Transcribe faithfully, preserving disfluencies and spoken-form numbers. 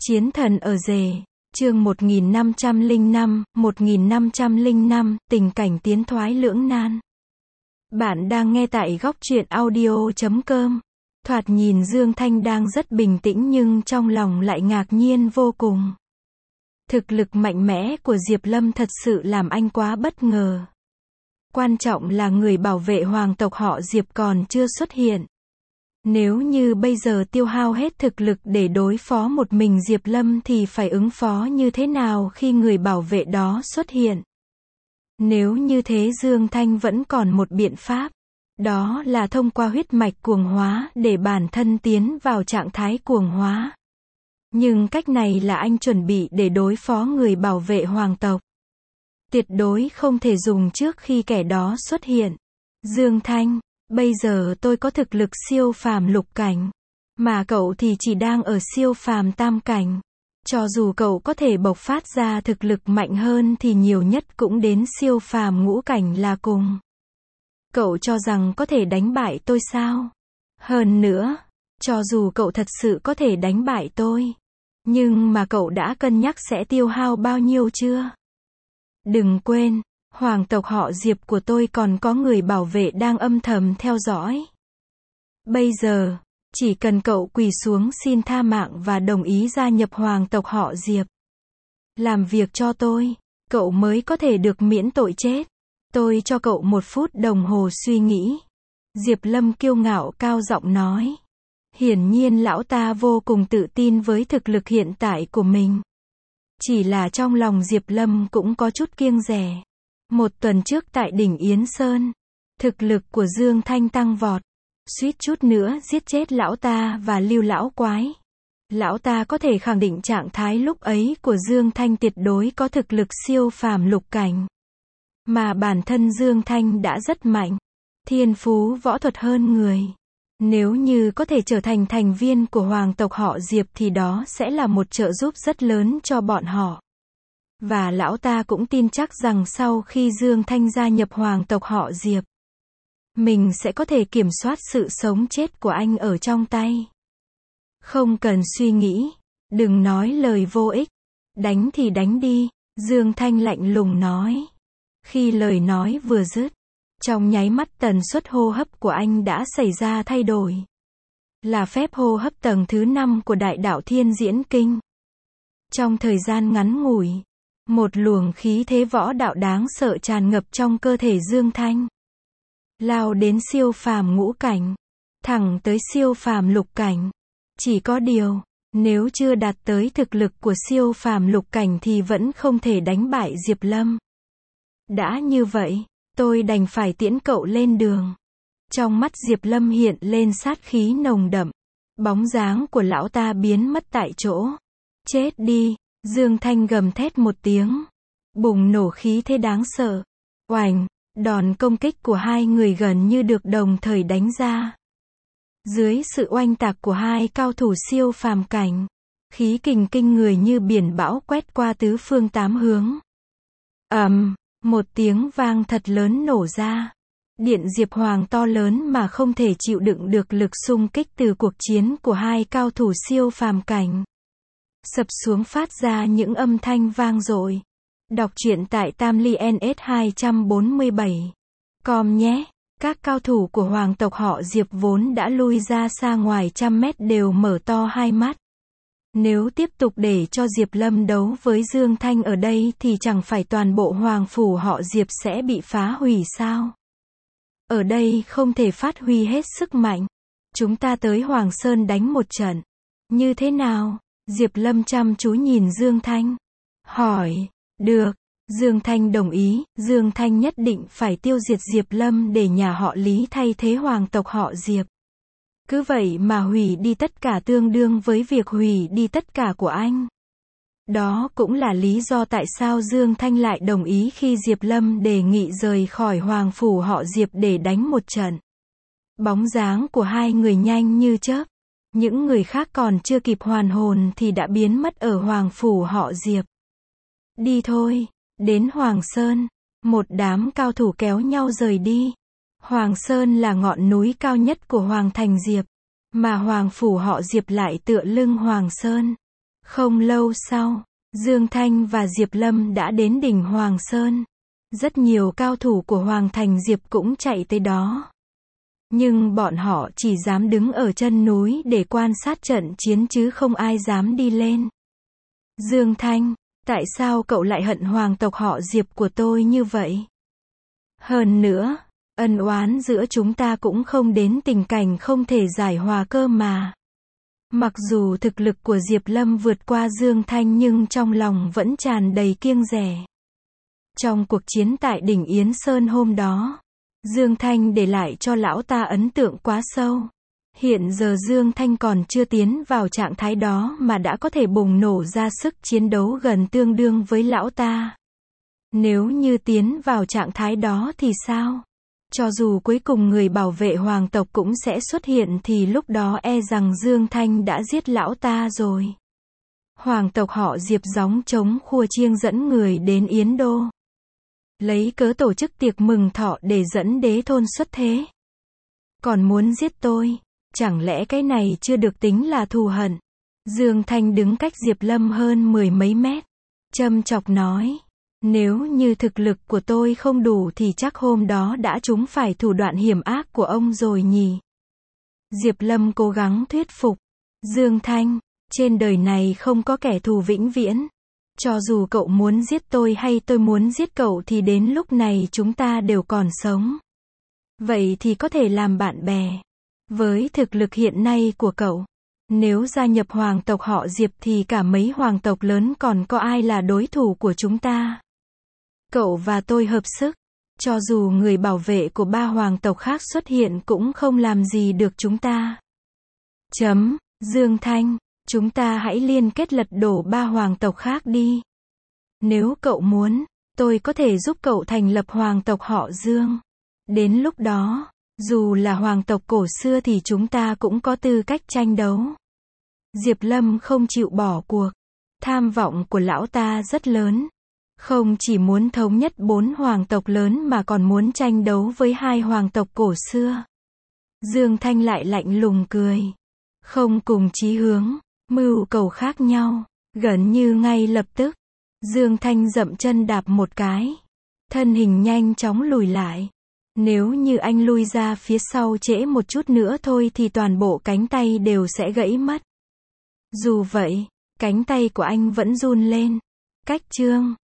Chiến thần ở rể, chương một nghìn năm trăm lẻ năm, một nghìn năm trăm lẻ năm, tình cảnh tiến thoái lưỡng nan. Bạn đang nghe tại góc truyện audio chấm com. Thoạt nhìn Dương Thanh đang rất bình tĩnh nhưng trong lòng lại ngạc nhiên vô cùng. Thực lực mạnh mẽ của Diệp Lâm thật sự làm anh quá bất ngờ. Quan trọng là người bảo vệ hoàng tộc họ Diệp còn chưa xuất hiện. Nếu như bây giờ tiêu hao hết thực lực để đối phó một mình Diệp Lâm thì phải ứng phó như thế nào khi người bảo vệ đó xuất hiện? Nếu như thế Dương Thanh vẫn còn một biện pháp. Đó là thông qua huyết mạch cuồng hóa để bản thân tiến vào trạng thái cuồng hóa. Nhưng cách này là anh chuẩn bị để đối phó người bảo vệ hoàng tộc. Tuyệt đối không thể dùng trước khi kẻ đó xuất hiện. Dương Thanh, bây giờ tôi có thực lực siêu phàm lục cảnh, mà cậu thì chỉ đang ở siêu phàm tam cảnh. Cho dù cậu có thể bộc phát ra thực lực mạnh hơn thì nhiều nhất cũng đến siêu phàm ngũ cảnh là cùng. Cậu cho rằng có thể đánh bại tôi sao? Hơn nữa, cho dù cậu thật sự có thể đánh bại tôi, nhưng mà cậu đã cân nhắc sẽ tiêu hao bao nhiêu chưa? Đừng quên, hoàng tộc họ Diệp của tôi còn có người bảo vệ đang âm thầm theo dõi. Bây giờ, chỉ cần cậu quỳ xuống xin tha mạng và đồng ý gia nhập hoàng tộc họ Diệp, làm việc cho tôi, cậu mới có thể được miễn tội chết. Tôi cho cậu một phút đồng hồ suy nghĩ. Diệp Lâm kiêu ngạo cao giọng nói. Hiển nhiên lão ta vô cùng tự tin với thực lực hiện tại của mình. Chỉ là trong lòng Diệp Lâm cũng có chút kiêng dè. Một tuần trước tại đỉnh Yến Sơn, thực lực của Dương Thanh tăng vọt, suýt chút nữa giết chết lão ta và Lưu lão quái. Lão ta có thể khẳng định trạng thái lúc ấy của Dương Thanh tuyệt đối có thực lực siêu phàm lục cảnh. Mà bản thân Dương Thanh đã rất mạnh, thiên phú võ thuật hơn người. Nếu như có thể trở thành thành viên của hoàng tộc họ Diệp thì đó sẽ là một trợ giúp rất lớn cho bọn họ. Và lão ta cũng tin chắc rằng sau khi Dương Thanh gia nhập hoàng tộc họ Diệp, mình sẽ có thể kiểm soát sự sống chết của anh ở trong tay. Không cần suy nghĩ, đừng nói lời vô ích, đánh thì đánh đi, Dương Thanh lạnh lùng nói. Khi lời nói vừa dứt, trong nháy mắt tần suất hô hấp của anh đã xảy ra thay đổi. Là phép hô hấp tầng thứ năm của đại đạo thiên diễn kinh. Trong thời gian ngắn ngủi, một luồng khí thế võ đạo đáng sợ tràn ngập trong cơ thể Dương Thanh. Lao đến siêu phàm ngũ cảnh, thẳng tới siêu phàm lục cảnh. Chỉ có điều, nếu chưa đạt tới thực lực của siêu phàm lục cảnh thì vẫn không thể đánh bại Diệp Lâm. Đã như vậy, tôi đành phải tiễn cậu lên đường. Trong mắt Diệp Lâm hiện lên sát khí nồng đậm. Bóng dáng của lão ta biến mất tại chỗ. Chết đi, Dương Thanh gầm thét một tiếng. Bùng nổ khí thế đáng sợ. Oành, đòn công kích của hai người gần như được đồng thời đánh ra. Dưới sự oanh tạc của hai cao thủ siêu phàm cảnh, khí kình kinh người như biển bão quét qua tứ phương tám hướng. ầm, um, một tiếng vang thật lớn nổ ra. Điện Diệp Hoàng to lớn mà không thể chịu đựng được lực xung kích từ cuộc chiến của hai cao thủ siêu phàm cảnh. Sập xuống phát ra những âm thanh vang dội. Đọc truyện tại Tam Ly en ét hai bốn bảy chấm com nhé. Các cao thủ của hoàng tộc họ Diệp vốn đã lui ra xa ngoài trăm mét đều mở to hai mắt. Nếu tiếp tục để cho Diệp Lâm đấu với Dương Thanh ở đây thì chẳng phải toàn bộ hoàng phủ họ Diệp sẽ bị phá hủy sao? Ở đây không thể phát huy hết sức mạnh. Chúng ta tới Hoàng Sơn đánh một trận. Như thế nào? Diệp Lâm chăm chú nhìn Dương Thanh. Hỏi, được. Dương Thanh đồng ý, Dương Thanh nhất định phải tiêu diệt Diệp Lâm để nhà họ Lý thay thế hoàng tộc họ Diệp. Cứ vậy mà hủy đi tất cả tương đương với việc hủy đi tất cả của anh. Đó cũng là lý do tại sao Dương Thanh lại đồng ý khi Diệp Lâm đề nghị rời khỏi hoàng phủ họ Diệp để đánh một trận. Bóng dáng của hai người nhanh như chớp. Những người khác còn chưa kịp hoàn hồn thì đã biến mất ở hoàng phủ họ Diệp. Đi thôi, đến Hoàng Sơn. Một đám cao thủ kéo nhau rời đi. Hoàng Sơn là ngọn núi cao nhất của Hoàng thành Diệp, mà Hoàng phủ họ Diệp lại tựa lưng Hoàng Sơn. Không lâu sau, Dương Thanh và Diệp Lâm đã đến đỉnh Hoàng Sơn. Rất nhiều cao thủ của Hoàng Thành Diệp cũng chạy tới đó. Nhưng bọn họ chỉ dám đứng ở chân núi để quan sát trận chiến chứ không ai dám đi lên. Dương Thanh, tại sao cậu lại hận hoàng tộc họ Diệp của tôi như vậy? Hơn nữa, ân oán giữa chúng ta cũng không đến tình cảnh không thể giải hòa cơ mà. Mặc dù thực lực của Diệp Lâm vượt qua Dương Thanh nhưng trong lòng vẫn tràn đầy kiêng dè. Trong cuộc chiến tại đỉnh Yến Sơn hôm đó, Dương Thanh để lại cho lão ta ấn tượng quá sâu. Hiện giờ Dương Thanh còn chưa tiến vào trạng thái đó mà đã có thể bùng nổ ra sức chiến đấu gần tương đương với lão ta. Nếu như tiến vào trạng thái đó thì sao? Cho dù cuối cùng người bảo vệ hoàng tộc cũng sẽ xuất hiện thì lúc đó e rằng Dương Thanh đã giết lão ta rồi. Hoàng tộc họ Diệp gióng trống khua chiêng dẫn người đến Yến Đô. Lấy cớ tổ chức tiệc mừng thọ để dẫn đế thôn xuất thế. Còn muốn giết tôi, chẳng lẽ cái này chưa được tính là thù hận? Dương Thanh đứng cách Diệp Lâm hơn mười mấy mét. Châm chọc nói, nếu như thực lực của tôi không đủ thì chắc hôm đó đã trúng phải thủ đoạn hiểm ác của ông rồi nhỉ. Diệp Lâm cố gắng thuyết phục. Dương Thanh, trên đời này không có kẻ thù vĩnh viễn. Cho dù cậu muốn giết tôi hay tôi muốn giết cậu thì đến lúc này chúng ta đều còn sống. Vậy thì có thể làm bạn bè. Với thực lực hiện nay của cậu, nếu gia nhập hoàng tộc họ Diệp thì cả mấy hoàng tộc lớn còn có ai là đối thủ của chúng ta. Cậu và tôi hợp sức, cho dù người bảo vệ của ba hoàng tộc khác xuất hiện cũng không làm gì được chúng ta. Chấm, Dương Thanh, chúng ta hãy liên kết lật đổ ba hoàng tộc khác đi. Nếu cậu muốn, tôi có thể giúp cậu thành lập hoàng tộc họ Dương. Đến lúc đó, dù là hoàng tộc cổ xưa thì chúng ta cũng có tư cách tranh đấu. Diệp Lâm không chịu bỏ cuộc. Tham vọng của lão ta rất lớn. Không chỉ muốn thống nhất bốn hoàng tộc lớn mà còn muốn tranh đấu với hai hoàng tộc cổ xưa. Dương Thanh lại lạnh lùng cười. Không cùng chí hướng, mưu cầu khác nhau. Gần như ngay lập tức, Dương Thanh dậm chân đạp một cái. Thân hình nhanh chóng lùi lại. Nếu như anh lui ra phía sau trễ một chút nữa thôi thì toàn bộ cánh tay đều sẽ gãy mất. Dù vậy, cánh tay của anh vẫn run lên. Cách chương